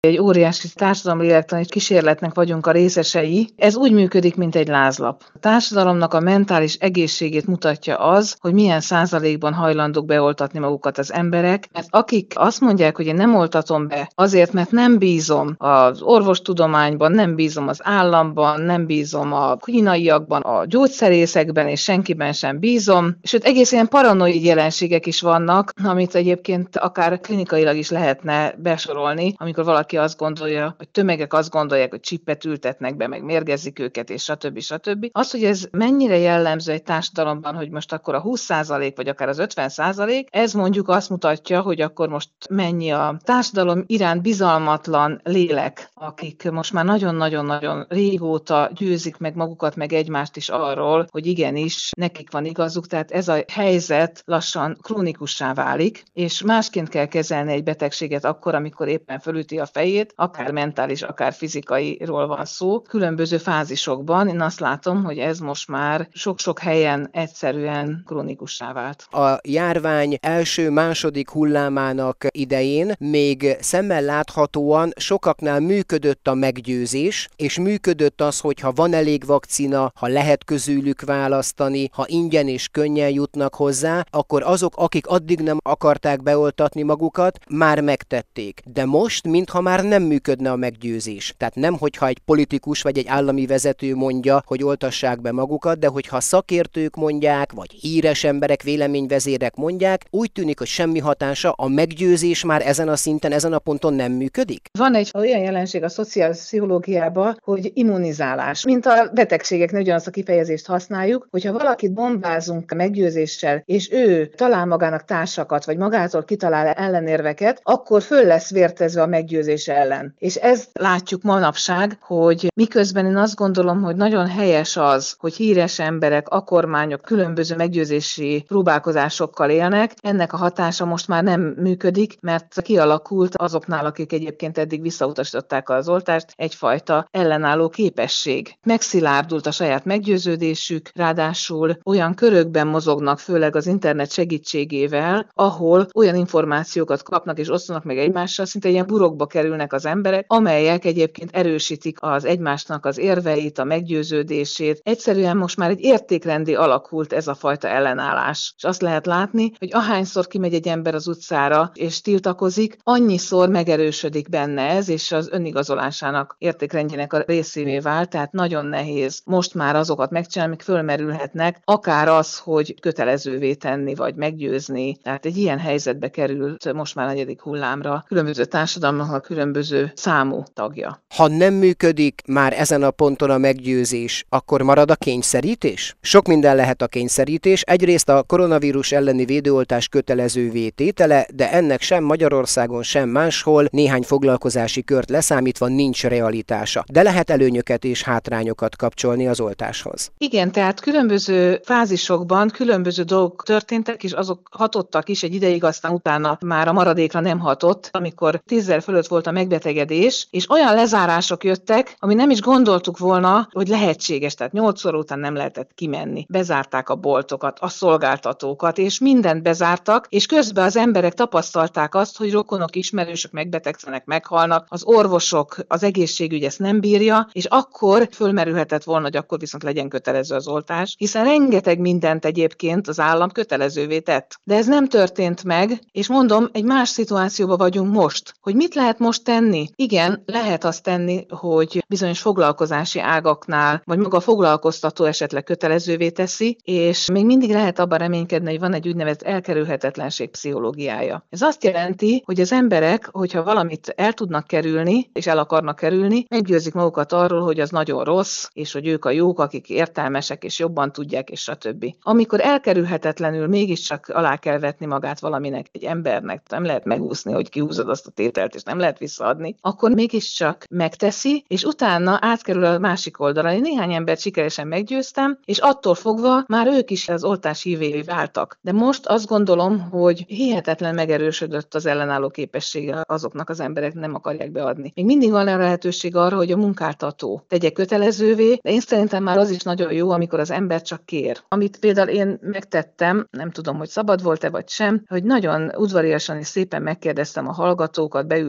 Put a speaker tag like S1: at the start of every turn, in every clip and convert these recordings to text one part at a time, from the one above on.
S1: Egy óriási társadalomlélektani kísérletnek vagyunk a részesei. Ez úgy működik, mint egy lázlap. A társadalomnak a mentális egészségét mutatja az, hogy milyen százalékban hajlandók beoltatni magukat az emberek, mert akik azt mondják, hogy én nem oltatom be azért, mert nem bízom az orvostudományban, nem bízom az államban, nem bízom a kínaiakban, a gyógyszerészekben, és senkiben sem bízom, sőt egész ilyen paranoid jelenségek is vannak, amit egyébként akár klinikailag is lehetne besorolni, amikor valaki azt gondolja, hogy tömegek azt gondolják, hogy csippet ültetnek be, meg mérgezik őket, és stb. Az, hogy ez mennyire jellemző egy társadalomban, hogy most akkor a 20% vagy akár az 50%, ez mondjuk azt mutatja, hogy akkor most mennyi a társadalom iránt bizalmatlan lélek, akik most már nagyon-nagyon-nagyon régóta győzik meg magukat, meg egymást is arról, hogy igenis, nekik van igazuk, tehát ez a helyzet lassan krónikussá válik, és másként kell kezelni egy betegséget akkor, amikor éppen fölüti a fejét, akár mentális, akár fizikairól van szó, különböző fázisokban. Én azt látom, hogy ez most már sok-sok helyen egyszerűen krónikussá vált.
S2: A járvány első-második hullámának idején még szemmel láthatóan sokaknál működött a meggyőzés, és működött az, hogy ha van elég vakcina, ha lehet közülük választani, ha ingyen és könnyen jutnak hozzá, akkor azok, akik addig nem akarták beoltatni magukat, már megtették. De most, mintha már nem működne a meggyőzés. Tehát nem, hogyha egy politikus vagy egy állami vezető mondja, hogy oltassák be magukat, de hogyha szakértők mondják, vagy híres emberek, véleményvezérek mondják, úgy tűnik, hogy semmi hatása, a meggyőzés már ezen a szinten, ezen a ponton nem működik?
S1: Van egy olyan jelenség a szociális pszichológiában, hogy immunizálás. Mint a betegségeknél ugyanazt a kifejezést használjuk, hogyha valakit bombázunk meggyőzéssel, és ő talál magának társakat, vagy magától kitalál ellenérveket, akkor föl lesz vértezve a meggyőzés ellen. És ezt látjuk manapság, hogy miközben én azt gondolom, hogy nagyon helyes az, hogy híres emberek, a kormányok különböző meggyőzési próbálkozásokkal élnek, ennek a hatása most már nem működik, mert kialakult azoknál, akik egyébként eddig visszautasították az oltást, egyfajta ellenálló képesség. Megszilárdult a saját meggyőződésük, ráadásul olyan körökben mozognak, főleg az internet segítségével, ahol olyan információkat kapnak és osztanak meg egymással, szinte ilyen burokba kerülnek az emberek, amelyek egyébként erősítik az egymásnak az érveit, a meggyőződését. Egyszerűen most már egy értékrendi alakult ez a fajta ellenállás. És azt lehet látni, hogy ahányszor kimegy egy ember az utcára és tiltakozik, annyiszor megerősödik benne ez, és az önigazolásának értékrendjének a részévé vált, tehát nagyon nehéz most már azokat megcsinálni, amik fölmerülhetnek, akár az, hogy kötelezővé tenni, vagy meggyőzni. Tehát egy ilyen helyzetbe került most már a 4. hullámra különböző társadalmaknak a különböző számú tagja.
S2: Ha nem működik már ezen a ponton a meggyőzés, akkor marad a kényszerítés? Sok minden lehet a kényszerítés. Egyrészt a koronavírus elleni védőoltás kötelezővé tétele, de ennek sem Magyarországon, sem máshol néhány foglalkozási kört leszámítva nincs realitása. De lehet előnyöket és hátrányokat kapcsolni az oltáshoz.
S1: Igen, tehát különböző fázisokban különböző dolgok történtek, és azok hatottak is egy ideig, aztán utána már a maradékra nem hatott, amikor 10 fölött volt a megbetegedés, és olyan lezárások jöttek, ami nem is gondoltuk volna, hogy lehetséges, tehát 8 óra után nem lehetett kimenni. Bezárták a boltokat, a szolgáltatókat, és mindent bezártak, és közben az emberek tapasztalták azt, hogy rokonok, ismerősök megbetegszenek, meghalnak, az orvosok, az egészségügy ezt nem bírja, és akkor fölmerülhetett volna, hogy akkor viszont legyen kötelező az oltás, hiszen rengeteg mindent egyébként az állam kötelezővé tett. De ez nem történt meg, és mondom, egy más szituációban vagyunk most. Hogy mit lehet most tenni? Igen, lehet azt tenni, hogy bizonyos foglalkozási ágaknál, vagy maga a foglalkoztató esetleg kötelezővé teszi, és még mindig lehet abban reménykedni, hogy van egy úgynevezett elkerülhetetlenség pszichológiája. Ez azt jelenti, hogy az emberek, hogyha valamit el tudnak kerülni, és el akarnak kerülni, meggyőzik magukat arról, hogy az nagyon rossz, és hogy ők a jók, akik értelmesek, és jobban tudják, és stb. Amikor elkerülhetetlenül mégiscsak alá kell vetni magát valaminek, egy embernek, nem lehet megúszni, hogy kihúzod azt a tételt, és nem lehet visszaadni, akkor mégiscsak megteszi, és utána átkerül a másik oldalra. Én néhány embert sikeresen meggyőztem, és attól fogva már ők is az oltás hívévé váltak. De most azt gondolom, hogy hihetetlen megerősödött az ellenálló képessége azoknak az emberek, nem akarják beadni. Még mindig van lehetőség arra, hogy a munkáltató tegye kötelezővé, de én szerintem már az is nagyon jó, amikor az ember csak kér. Amit például én megtettem, nem tudom, hogy szabad volt-e vagy sem, hogy nagyon udvariasan és szépen megkérdeztem a hallgatókat, beültek az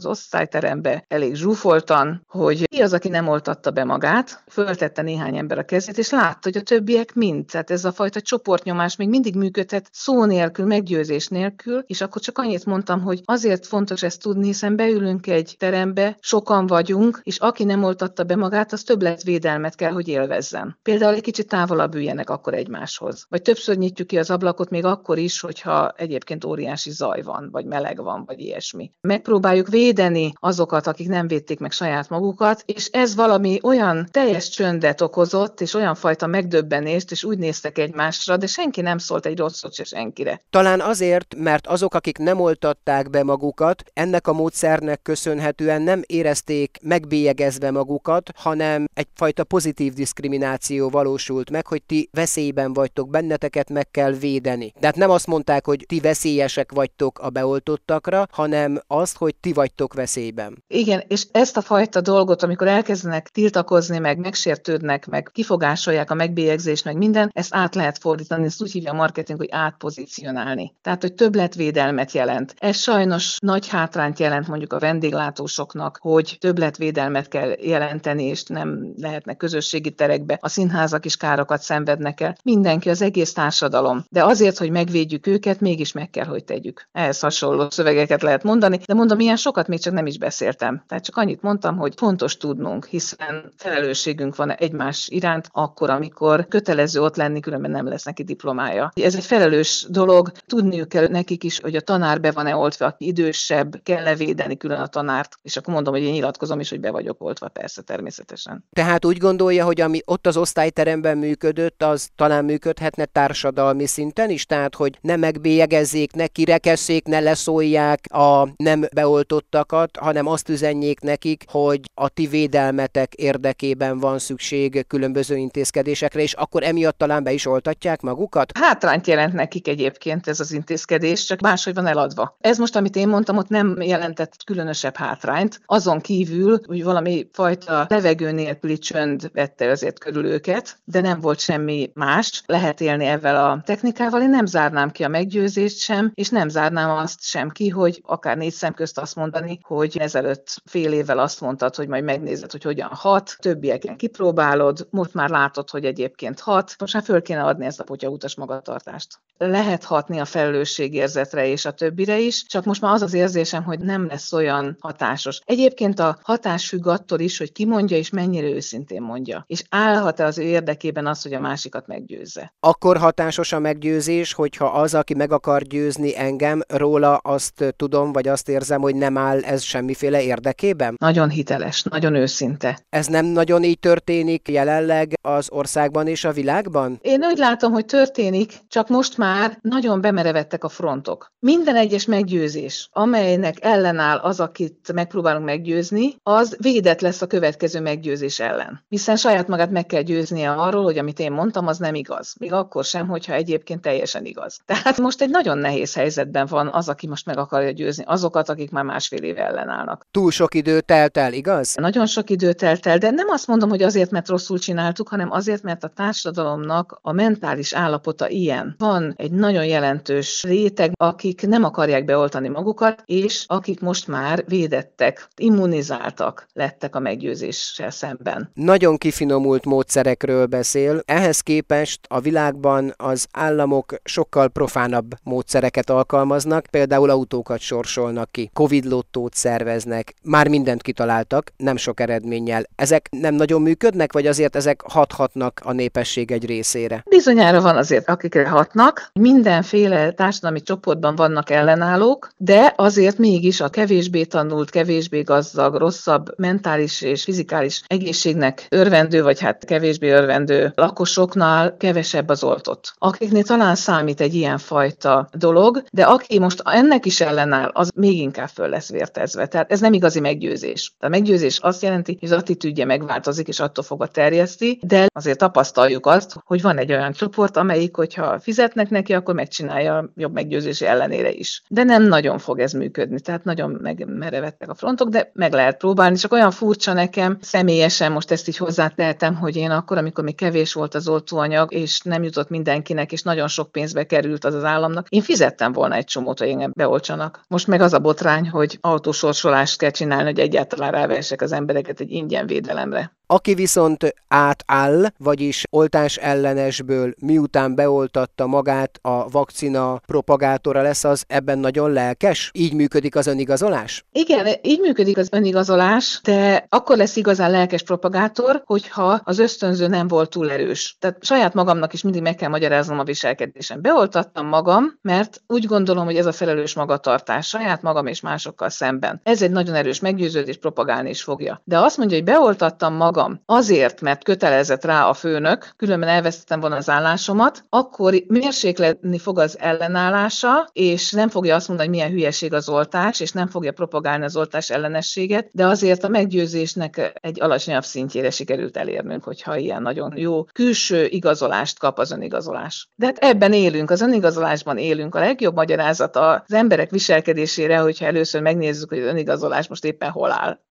S1: osztályterembe elég zsúfoltan, hogy ki az, aki nem oltatta be magát, föltette néhány ember a kezét, és látta, hogy a többiek mind. Tehát ez a fajta csoportnyomás még mindig működhet szó nélkül, meggyőzés nélkül, és akkor csak annyit mondtam, hogy azért fontos ezt tudni, hiszen beülünk egy terembe, sokan vagyunk, és aki nem oltatta be magát, az többletvédelmet kell, hogy élvezzen. Például egy kicsit távolabb üljenek akkor egymáshoz. Vagy többször nyitjuk ki az ablakot, még akkor is, hogyha egyébként óriási zaj van, vagy meleg van, vagy ilyesmi. Megpróbáljuk védeni azokat, akik nem védték meg saját magukat, és ez valami olyan teljes csöndet okozott, és olyan fajta megdöbbenést, és úgy néztek egymásra, de senki nem szólt egy rosszot se senkire.
S2: Talán azért, mert azok, akik nem oltatták be magukat, ennek a módszernek köszönhetően nem érezték megbélyegezve magukat, hanem egyfajta pozitív diszkrimináció valósult meg, hogy ti veszélyben vagytok, benneteket meg kell védeni. De hát nem azt mondták, hogy ti veszélyesek vagytok a beoltottakra, hanem azt, hogy ti vagytok veszélyben.
S1: Igen, és ezt a fajta dolgot, amikor elkezdenek tiltakozni, meg megsértődnek, meg kifogásolják a megbélyegzést, meg minden, ezt át lehet fordítani, ezt úgy hívja a marketing, hogy átpozicionálni. Tehát, hogy többletvédelmet jelent. Ez sajnos nagy hátrányt jelent mondjuk a vendéglátósoknak, hogy többletvédelmet kell jelenteni, és nem lehetnek közösségi terekbe. A színházak is károkat szenvednek el. Mindenki, az egész társadalom. De azért, hogy megvédjük őket, mégis meg kell, hogy tegyük. Ehhez hasonló szövegeket lehet mondani, de mondom, ilyen sokat még csak nem is beszéltem. Tehát csak annyit mondtam, hogy fontos tudnunk, hiszen felelősségünk van egymás iránt akkor, amikor kötelező ott lenni, különben nem lesz neki diplomája. Ez egy felelős dolog, tudniuk kell nekik is, hogy a tanár be van-e oltva, aki idősebb, kell-e védeni külön a tanárt, és akkor mondom, hogy én nyilatkozom is, hogy be vagyok oltva, persze, természetesen.
S2: Tehát úgy gondolja, hogy ami ott az osztályteremben működött, az talán működhetne társadalmi szinten is, tehát hogy ne megbélyegezzék, ne kirekesszék, ne leszólják a nem beoltottakat, hanem azt üzenjék nekik, hogy a ti védelmetek érdekében van szükség különböző intézkedésekre, és akkor emiatt talán be is oltatják magukat?
S1: Hátrányt jelent nekik egyébként ez az intézkedés, csak máshogy van eladva. Ez most, amit én mondtam, ott nem jelentett különösebb hátrányt. Azon kívül, hogy valami fajta levegő nélküli csönd vette azért körül őket, de nem volt semmi más. Lehet élni ezzel a technikával. Én nem zárnám ki a meggyőzést sem, és nem zárnám azt sem ki, hogy akár 4 szem közt azt mondani, hogy ezelőtt fél évvel azt mondtad, hogy majd megnézed, hogy hogyan hat, többieken kipróbálod, most már látod, hogy egyébként hat, most már föl kéne adni ezt a potyautas magatartást. Lehet hatni a felelősségérzetre és a többire is, csak most már az az érzésem, hogy nem lesz olyan hatásos. Egyébként a hatás függ attól is, hogy ki mondja és mennyire őszintén mondja. És állhat-e az ő érdekében az, hogy a másikat meggyőzze.
S2: Akkor hatásos a meggyőzés, hogyha az, aki meg akar győzni engem, róla azt tudom, vagy azt érzem, hogy nem áll ez semmiféle érdekében?
S1: Nagyon hiteles, nagyon őszinte.
S2: Ez nem nagyon így történik jelenleg az országban és a világban?
S1: Én úgy látom, hogy történik, csak most már nagyon bemerevettek a frontok. Minden egyes meggyőzés, amelynek ellenáll az, akit megpróbálunk meggyőzni, az védett lesz a következő meggyőzés ellen. Hiszen saját magát meg kell győznie arról, hogy amit én mondtam, az nem igaz. Még akkor sem, hogyha egyébként teljesen igaz. Tehát most egy nagyon nehéz helyzetben van az, aki most meg akarja győzni azokat, akik már másfél éve ellenállnak.
S2: Túl sok idő telt el, igaz?
S1: Nagyon sok idő telt el, de nem azt mondom, hogy azért, mert rosszul csináltuk, hanem azért, mert a társadalomnak a mentális állapota ilyen. Van egy nagyon jelentős réteg, akik nem akarják beoltani magukat, és akik most már védettek, immunizáltak lettek a meggyőzéssel szemben.
S2: Nagyon kifinomult módszerekről beszél. Ehhez képest a világban az államok sokkal profánabb módszereket alkalmaznak, például autókat sorsolnak ki, Covid-lottót szerveznek, már mindent kitaláltak, nem sok eredménnyel. Ezek nem nagyon működnek, vagy azért ezek hathatnak a népesség egy részére?
S1: Bizonyára van azért, akikre hatnak. Mindenféle társadalmi csoportban vannak ellenállók, de azért mégis a kevésbé tanult, kevésbé gazdag, rosszabb mentális és fizikális egészségnek örvendő, vagy hát kevésbé örvendő lakosoknál kevesebb az oltott. Akiknél talán számít egy ilyenfajta dolog, de aki most ennek is ellenáll, az még inkább föl lesz vértezve. Tehát ez nem igazi meggyőzés. A meggyőzés azt jelenti, hogy az attitűdje megváltozik, és attól fogva terjeszti, de azért tapasztaljuk azt, hogy van egy olyan csoport, amelyik, hogyha fizetnek neki, akkor megcsinálja jobb meggyőzési ellenére is. De nem nagyon fog ez működni, tehát nagyon megmerevettek a frontok, de meg lehet próbálni. Csak olyan furcsa nekem, személyesen most ezt így hozzátehetem, hogy én akkor, amikor még kevés volt az oltóanyag, és nem jutott mindenkinek, és nagyon sok pénzbe került az államnak, én fizettem volna egy csomót, hogy engem beoltsanak. Most meg az a botrány, hogy autósorsolást kell csinálni, hogy egyáltalán rávessek az embereket egy ingyen védelemre.
S2: Aki viszont átáll, vagyis oltás ellenesből miután beoltatta magát a vakcina propagátora lesz, az ebben nagyon lelkes? Így működik az önigazolás?
S1: Igen, így működik az önigazolás, de akkor lesz igazán lelkes propagátor, hogyha az ösztönző nem volt túl erős. Tehát saját magamnak is mindig meg kell magyaráznom a viselkedésem. Beoltattam magam, mert úgy gondolom, hogy ez a felelős magatartás saját magam és másokkal szemben. Ez egy nagyon erős meggyőződés, propagálni is fogja. De azt mondja, hogy beoltattam magam azért, mert kötelezett rá a főnök, különben elvesztettem volna az állásomat, akkor mérsékleni fog az ellenállása, és nem fogja azt mondani, hogy milyen hülyeség az oltás, és nem fogja propagálni az oltás ellenességet, de azért a meggyőzésnek egy alacsonyabb szintjére sikerült elérnünk, hogyha ilyen nagyon jó külső igazolást kap az önigazolás. De hát ebben élünk, az önigazolásban élünk. A legjobb magyarázat az emberek viselkedésére, hogyha először megnézzük, hogy az önigazolás most éppen hol áll.